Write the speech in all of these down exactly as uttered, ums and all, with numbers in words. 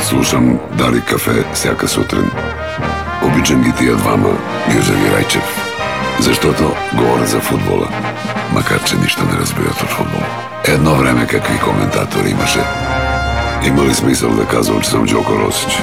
Слушам Дали кафе всяка сутрин. Обичам ги тия двама, Гюзев и Райчев. Защото говорят за футбола, макар че нищо не разбират от футбол. Едно време какви коментатори имаше. Има ли смисъл да казвам, че съм Джоко Росич?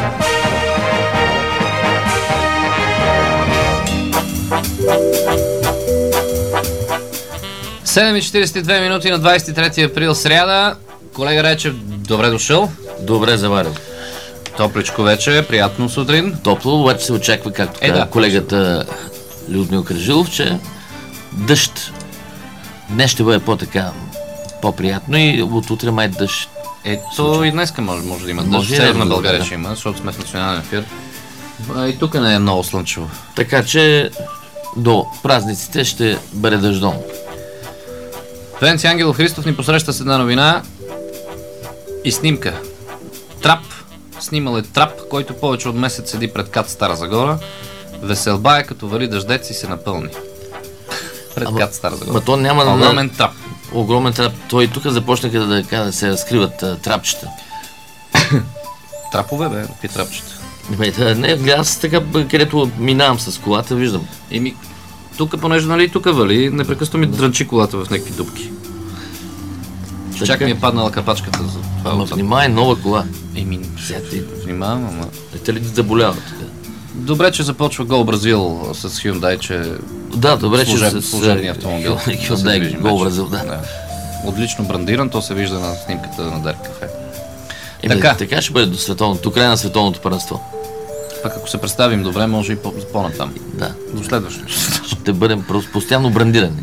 седем и четиридесет и две минути на двадесет и трети април, сряда. Колега Райчев, добре дошъл. Добре заварил. Топличко вече, приятно сутрин. Топло, обаче се очаква, както е, каза да, колегата Людмил Кръжилов, че дъжд. Днес ще бъде по-така, по-приятно и от утре май дъжд. Ето и днеска може, може да има дъжд. В Северна България ще има, защото сме в национален ефир. А и тук не е много слънчево. Така че до празниците ще бъде дъждом. Венци Ангелов Христов ни посреща с една новина и снимка. Трап. Снимал е трап, който повече от месец седи пред КАТ Стара Загора. Веселба е като вали дъждец и се напълни. Пред ама, КАТ Стара Загора. Ма то няма огромен на... трап. Огромен трап. Той тук започнаха да, да, да се разкриват а, трапчета. Трапове, бе, какви трапчета? Не, не, аз така, където минавам с колата, виждам. Еми, тук, понеже нали тук вали, непрекъснато ми дрънчи колата в някакви дупки. Така... Чак ми е паднала капачката за това. Ама внимай, нова кола. Еми, внимавам, ама... Те ли заболява така? Добре, че започва Гол Бразил с Hyundai, че... Да, добре, служеб, че с служебния автомобил. Hyundai Гол Бразил, да. да. Отлично брандиран, то се вижда на снимката на Дарк кафе. Е, така. така ще бъде до световното, до края на световното първенство. Пък ако се представим добре, може и по- по-натам. Да. До следващото. Ще бъдем постоянно брандирани.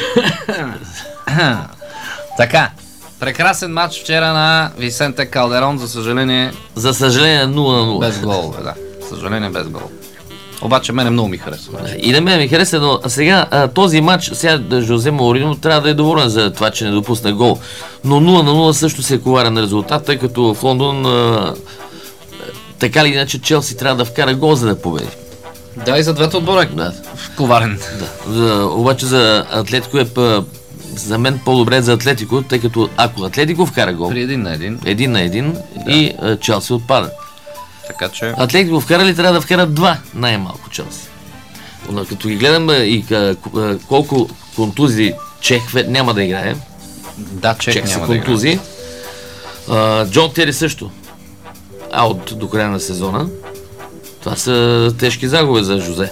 Така. Прекрасен матч вчера на Висенте Калдерон, за съжаление... За съжаление нула на нула. Без гол, да. Съжаление без гол. Обаче мене много ми харесва. И на мен ми хареса, но сега а, този матч, сега Жозе Маорино трябва да е доволен за това, че не допусна гол. Но нула на нула също се е коварен резултат, тъй като в Лондон а, така ли иначе Челси трябва да вкара гол, за да победи. Да, и за двата отбора. Да. Коварен. Да. За, обаче за Атлетико е па, за мен по-добре за Атлетико, тъй като ако Атлетико вкара гол... При един на един. Един на един да. И а, Челси отпада. Така че... Атлетико вкарали, трябва да вкарат два най-малко Челси. Но като ги гледам и колко контузии Чех няма да играе. Да, Чех, Чех няма са контузии. Да Джон Тери също. Аут до края на сезона. Това са тежки загуби за Жозе.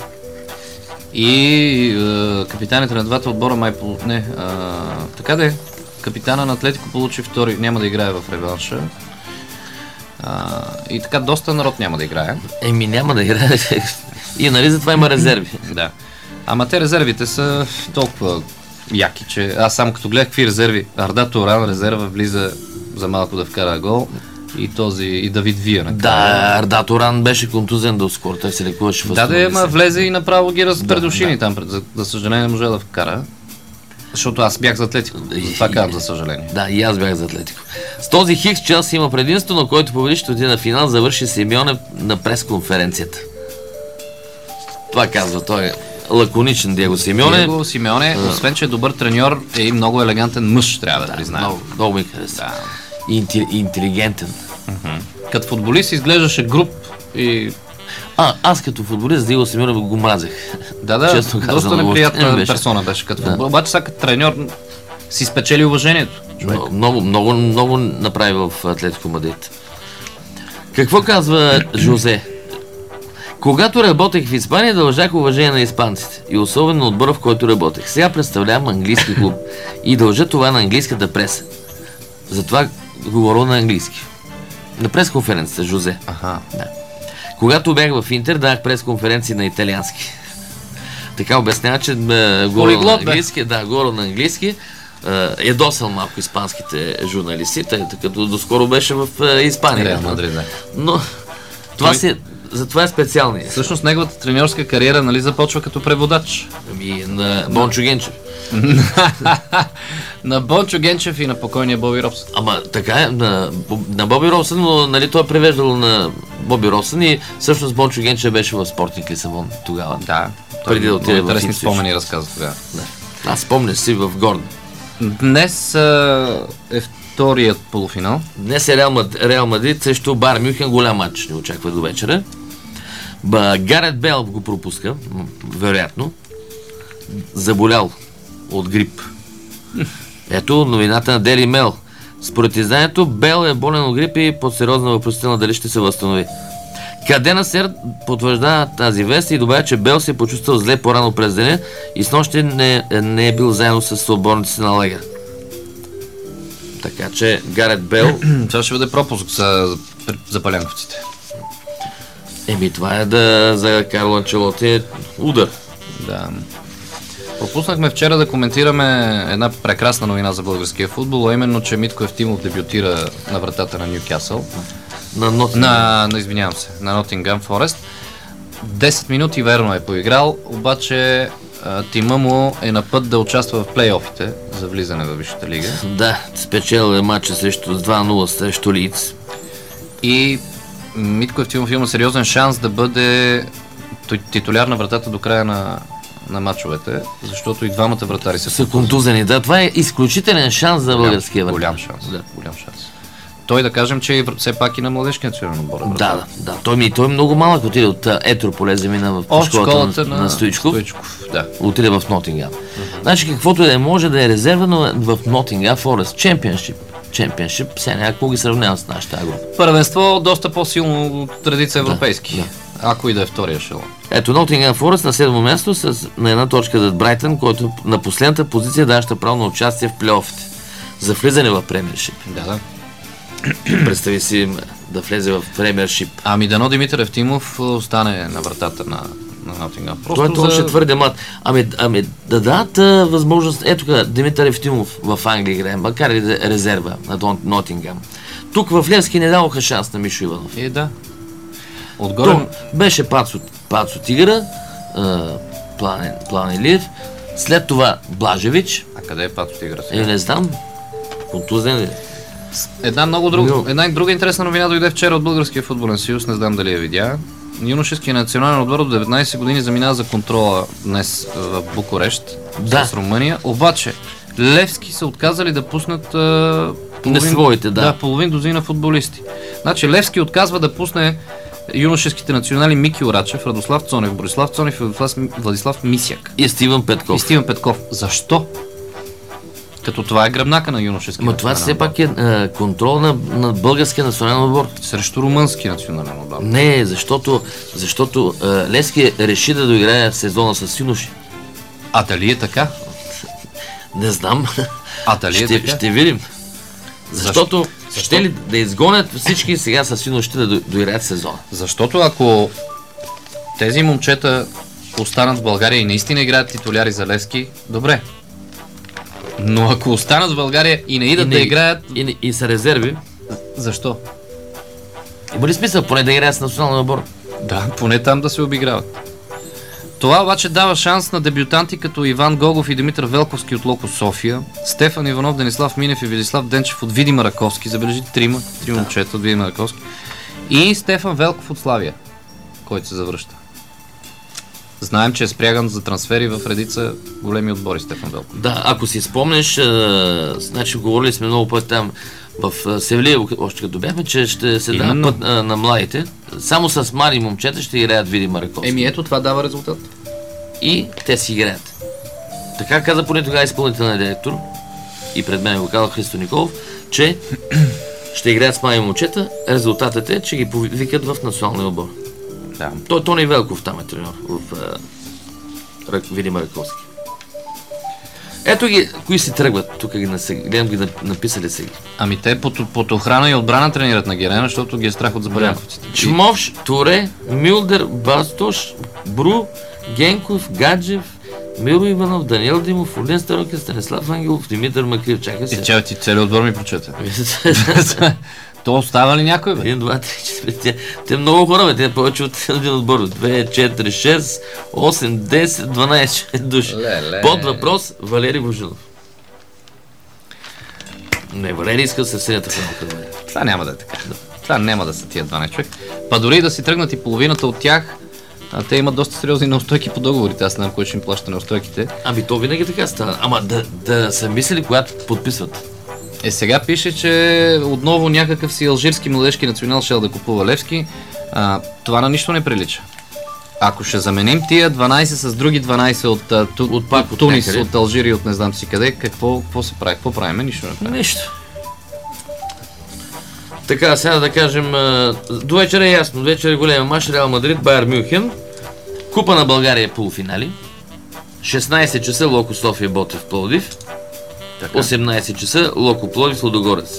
И е, капитаните на двата отбора май по... Не, е, така да е. Капитана на Атлетико получи втори, няма да играе в реванша. А, и така доста народ няма да играе. Еми няма да играе. И нали затова има резерви. Да. Ама те резервите са толкова яки, че аз само като гледах какви резерви. Арда Туран резерва влиза за малко да вкара гол. И този, и Давид Вия. Да, Арда Туран беше контузен доскоро, той се лекуваше в Да, да, ама влезе и направо ги разпредушини да, да. Там. За, за съжаление не може да вкара. Защото аз бях за Атлетико. Това казвам, за съжаление. Да, и аз бях за Атлетико. С този Хикс Челси има предимство, но който победи ще отиде на финал, завърши Симеоне на пресконференцията. Това казва той. Лаконичен Диего Симеоне. Диего Симеоне, а... освен че е добър треньор, е и много елегантен мъж, трябва да, да признаем. Много, много ми хареса. Да. И интелигентен. Uh-huh. Като футболист изглеждаше груб и... А, аз като футболист Диего Симеоне го мразех. Да, да, честно доста неприятна беше. Персона беше като футбол. Да. Обаче сега като треньор си спечели уважението. Много, много, много, много направи в Атлетико Мадрид. Какво казва Жозе? Когато работех в Испания, дължах уважение на испанците и особено на отбора, в който работех. Сега представлявам английски клуб и дължа това на английската преса. Затова говоря на английски. На пресконференцията, Жозе. Аха. Да. Когато бях в Интер, дах пресконференции на италиански. Така обяснява, че е, говоря на английски. Да, говоря на английски. Е, ядосал малко испанските журналисти, тъй като доскоро беше в е, Испания. Реал Мадрид, да. Но това Той... си, затова е специалният. Всъщност неговата треньорска кариера, нали, започва като преводач. Ами на Бончо Генчев. На Бончо Генчев и на покойния Боби Робсън. Ама така е, на, на Боби Робсън, но нали, той е превеждал на Боби Робсън и всъщност Бончо Генчев беше в Спортник Лисабон тогава. Да. Преди да отиде в интересни спомени разказва тогава. Да. Аз спомня си в Гордо. Днес а, е вторият полуфинал. Днес е Реал, Мад... Реал Мадрид срещу Байер Мюнхен. Голям матч ни очаква до вечера. Ба, Гарет Бейл го пропуска, вероятно. Заболял от грип. Ето новината на Daily Mail. Според изданието, Бейл е болен от грип и под сериозна въпросителна дали ще се възстанови. Кадена Сер потвърждава тази вест и добавя, че Бейл се е почувствал зле по-рано през деня и снощи не, не е бил заедно с съотборниците на лагер. Така че Гарет Бейл... Това ще бъде пропуск за, за палянковците. Еми това е да за Карло Анчелоти удар. Да. Пропуснахме вчера да коментираме една прекрасна новина за българския футбол, а именно, че Митко Евтимов дебютира на вратата на Нюкасъл. На Нотингам. На, на, извинявам се, на Нотингам Форест. десет минути верно е поиграл, обаче а, тима му е на път да участва в плейофите за влизане в Висшата лига. Да, спечелил е матча срещу два нула срещу Лиц. И Митко Евтимов има сериозен шанс да бъде титуляр на вратата до края на, на матчовете, защото и двамата вратари са, са контузени. Да, това е изключителен шанс за българския вратар. Голям шанс. Да. Голям шанс. Той да кажем, че и все пак и на младежкия национален отбор. Да, да, да. Той, ми, той е много малък, отиде от Етрополе, замина в От школата на, на, на Стоичков. Стоичков да. Отиде в Нотингам. Uh-huh. Значи каквото е, може да е резервано в Нотингам Форест. Чемпионшип. Чемпионшип. Сега някакво ги сравнявам с нашата група. Първенство доста по-силно от традиция европейски. Да, да. Ако и да е втория ешелон. Ето Нотингам Форест на седмо място с, на една точка зад Брайтън, който на последната позиция даваща право на участие в плейофите. За влизане в премиершип. Да, да. Представи си да влезе в премиершип. Ами дано Димитър Евтимов остане на вратата на, на Нотингам. Просто това за... ще твърде млад. Ами, ами да дадат а, възможност. Ето така, Димитър Евтимов в Англия играе, макар и да резерва на Нотингам. Тук в Левски не даваха шанс на Мишо Иванов. Е, да. Отгоре... То беше Пацо, Пацо Тигъра, План, План Илиев, след това Блажевич. А къде е Пацо Тигъра сега? Е, не знам. Контузен ли? Една много друга, една друга интересна новина дойде вчера от Българския футболен съюз, не знам дали я видя. Юношеския национален отбор до деветнайсет години заминава за контрола днес в Букурещ, да, с Румъния. Обаче Левски са отказали да пуснат а, половин, не своите, да. Да, половин дозина футболисти. Значи Левски отказва да пусне юношеските национали Мики Орачев, Радослав Цонев, Борислав Цонев и Владислав, Владислав Мисяк. И Стивен Петков. И Стивен Петков. Защо? Като това е гръбнака на юношеския. Но това все пак е, е контрол на, на българския национален отбор. Срещу румънски национален отбор. Не, защото, защото е, Левски реши да доиграе в сезона с юноши. А дали е така? Не знам. А дали е ще, така? Ще видим. Защото Защо? ще ли да изгонят всички сега с юношите да доиграят сезона? Защото ако тези момчета останат в България и наистина играят титуляри за Левски, добре. Но ако останат в България и не идат и да не, играят... И, не, и са резерви. Защо? Има ли смисъл поне да играят с националния отбор? Да, поне там да се обиграват. Това обаче дава шанс на дебютанти като Иван Гогов и Димитър Велковски от Локо София, Стефан Иванов, Денислав Минев и Велислав Денчев от Видима Раковски, забележите трима, три да. момчета от Видима Раковски, и Стефан Велков от Славия, който се завръща. Знаем, че е спряган за трансфери в редица големи отбори Стефан Велков. Да, ако си спомнеш, а, значи говорили сме много път там в Севлиево, още като бяхме, че ще се дава път а, на младите. Само с млади момчета ще играят Видима Раковски. Еми ето, това дава резултат. И те си играят. Така каза поне тогава изпълнителният директор, и пред мен го каза Христо Николов, че ще играят с млади момчета. Резултатът е, че ги повикат в националния отбор. Да. Той е Тони Велков, там е треньор в uh, Видима Раковски. Ето ги, кои си тръгват, тук ги насег... гледам ги написали сега. Ами те под, под охрана и отбрана тренират на Герена, защото ги е страх от заболяванците. Чмовш, Туре, Милдер, Бастош, Бру, Генков, Гаджев, Миро Иванов, Даниел Димов, Орлин Старокин, Станислав Ангелов, Димитър Макрив. Чакай се. И чай, ти цели отбор ми прочете. То остава ли някой, бе? един, два, три, четири, те, те много хора, бе. Те повече от един отбор. две, четири, шест, осем, десет, дванайсет души. Ле-ле. Под въпрос Валери Божинов. Не, Валери иска със синята фаналка. Това няма да е така. Това няма да са тия дванайсет човек. Па дори да си тръгнат и половината от тях, А те имат доста сериозни неустойки по договорите. Аз не знам кой ще им плаща неустойките. Ами то винаги така става. Ама да, да са мислили, когато подписват. Е, сега пише, че отново някакъв си алжирски младежки национал шел да купува Левски. А, това на нищо не прилича. Ако ще заменим тия дванайсет с други дванайсет от, от, от, пак, от Тунис, някъде. от Алжир и от не знам си къде, какво, какво се прави? Какво правим? Нищо не правим. Нищо. Така, сега да кажем, а, до вечера е ясно. До вечера е голема мач, Реал Мадрид, Байер Мюнхен. Купа на България полуфинали. шестнайсет часа Локо София, Ботев, Пловдив. осемнайсет часа Локо Пловдив, Лудогорец.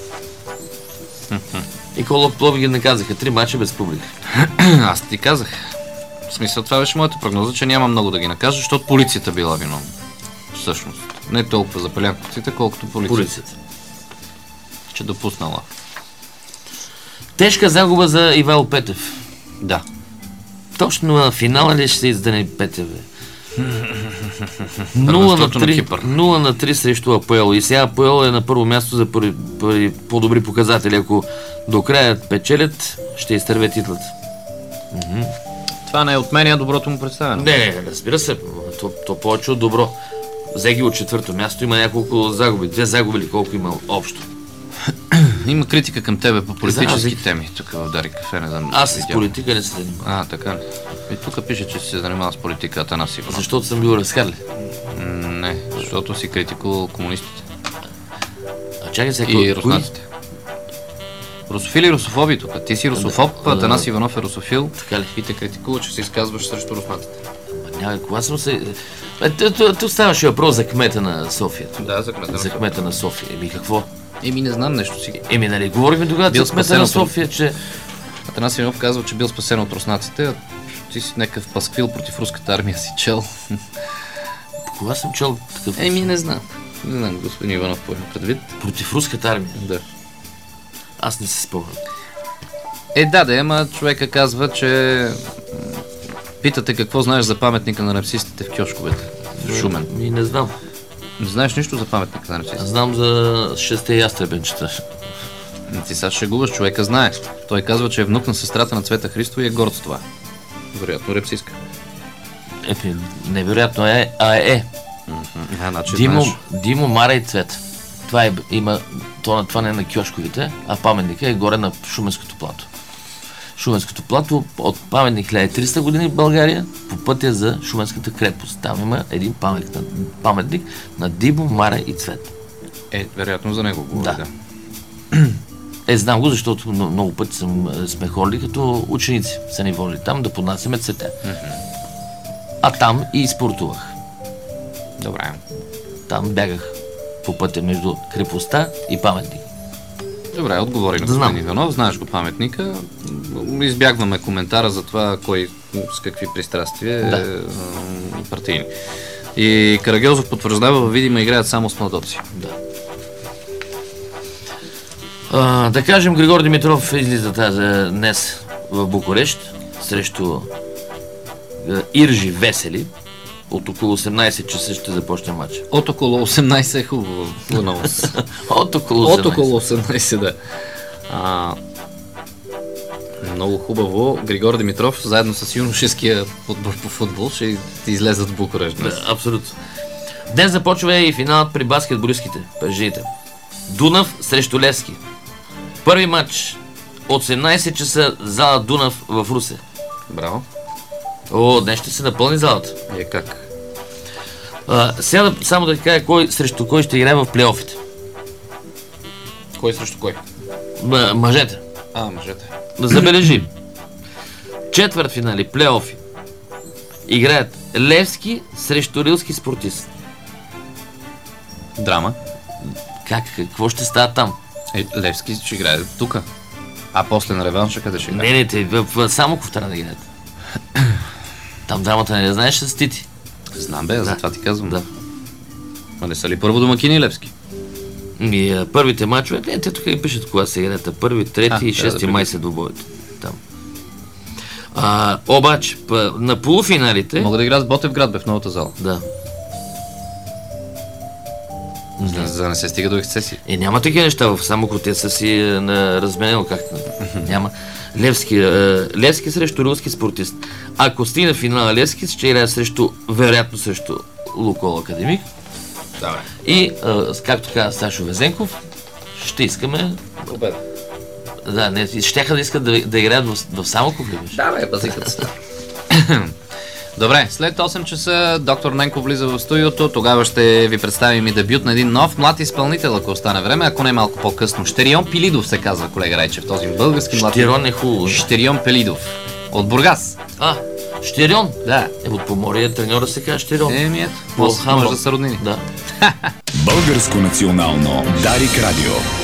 И колко Локо Пловдив ги наказаха. Три мача без публика. Аз ти казах. В смисъл, това беше моята прогноза, че няма много да ги накажа, защото полицията била виновна. Всъщност. Не толкова за пелянковците, колкото полицията. Полицията. Че допуснала. Тежка загуба за Ивайло Петев. Да. Точно на финала ли ще се издане Петев, бе? нула на Първенството на три, Кипър. нула на три срещу АПО. И сега АПО е на първо място за първи, първи, по-добри показатели. Ако до края печелят, ще изтърве титлата. Това не отменя доброто му представяне. Не, не, не, разбира се. То, то повече от добро. Взе от четвърто място, има няколко загуби. Две загуби ли колко има общо? Има критика към тебе по политически Зарази. теми. Тук в Дари кафе не знам. Аз с видял. политика не се занимавам. А, така ли? И тук пише, че си се занимава с политика Атанас Иванов. Защото съм бил разхарли. М, Не, защото си критикувал комунистите А чакай сега. и кои- руснаците. Русофили и русофоби тук. Ти си русофоб, Да. Атанас Иванов е русофил Така ли? и те критикува, че се изказваш срещу руснаците. Ма Няма, кога съм се... Е, ту- ту- Тук ставаше въпрос за кмета на София. Да, за кмета на За София. кмета на София. Еми какво? Еми не знам нещо си. Еми нали, говорихме тогава Бил за кмета спасен на от- София, че... Атанас Иванов казва, че бил спасен от руснаците, а ти си някакъв пасквил против руската армия си чел. Кога съм чел такъв... Еми не знам. Не знам, господин Иванов, какво има предвид. Против руската армия. Да. Аз не се спомням. Е, да, да, ама човека казва, че м, питате какво знаеш за паметника на репсистите в кьошковете в Шумен. Ми не знам. Не знаеш нищо за паметника на Аз репсистите? знам за шесте ястребенчета. Ти сега шегуваш, човека знае. Той казва, че е внук на сестрата на Цвета Христова и е горд с това. Вероятно репсистка. Епи, невероятно е, а е. А, значи Димо, знаеш. Димо, Мара и Цвет. Това е, има, това, това не е на кьошковите, а паметника е горе на Шуменското плато. Шуменското плато от паметник хиляда и триста години в България по пътя за Шуменската крепост. Там има един паметник, паметник на Димо, Мара и Цвет. Е, вероятно за него говори, Да. да. Е, знам го, защото много, много пъти съм, е, сме ходили като ученици. Са ни водили там да поднасяме цвете. А там и спортувах. Добре. Там бягах по пътя между крепостта и паметник. Добре, отговори на Да знам. господин Иванов, знаеш го паметника. Избягваме коментара за това кой с какви пристрастия Да. е м, партийни. И Карагьозов потвърждава, във видима играят само с младоци. Да. А, да кажем, Григор Димитров излиза тази днес в Букурещ срещу а, Иржи Весели. От около осемнайсет часа ще започне матч. От около осемнайсет е хубаво. Хубаво. От около От осемнайсет. около осемнайсет, да. А, много хубаво. Григор Димитров, заедно с юношеския отбор по футбол, ще излезат в Букурещ днес. Да, абсолютно. Днес започва и финалът при баскетболистките, при жените. Дунав срещу Левски. Първи матч от осемнайсет часа зала Дунав в Русе. Браво. О, днес ще се напълни залата. Е, как? А, сега да- само да ти кажа кой, срещу кой ще играе в плейофите. Кой срещу кой? М- мъжете. А, мъжете. Забележи. Четвърт финали, плейофи. Играят Левски срещу Рилски спортист. Драма. Как? Какво ще става там? Е, Левски ще играе тук. А после на реванша къде ще играе? Не, не, те в, в Самоков трябва да играят. Там драмата не знаеш с Тити. Знам бе, затова ти казвам. Да. А не са ли първо домакини Левски? И а, първите мачове, не, те тук и пишат кога се играят. Първи, А, трети и трябва шести да май се двубоят. Там. А, обаче, па, на полуфиналите... Мога да играят с Ботевград бе в новата зала. Да. За, за да не се стига до ексцесии. Е, няма такива неща. В Самоков са си е, на разменено как няма. Левски, е, Левски срещу руски спортист. Ако стигне в финала Левски, ще играе срещу, вероятно срещу Лукол Академик. Добре. И, е, както каза Сашо Везенков, ще искаме... Победа. Да, не, щяха да искат да, да играят в, в Самоков ли беше? Да, бе, базикът се. Добре, след осем часа доктор Ненко влиза в студиото. Тогава ще ви представим и дебют на един нов млад изпълнител, ако остане време, ако не е малко по-късно. Щерион Пилидов се казва, колега Райчев, този български млад. Щерион е хубаво. Щерион Пилидов. От Бургас. А, Щерион? Да. Е, от Поморие треньора се казва Щерион. Еми ето, може да са роднини. Да. Българско национално Дарик Радио.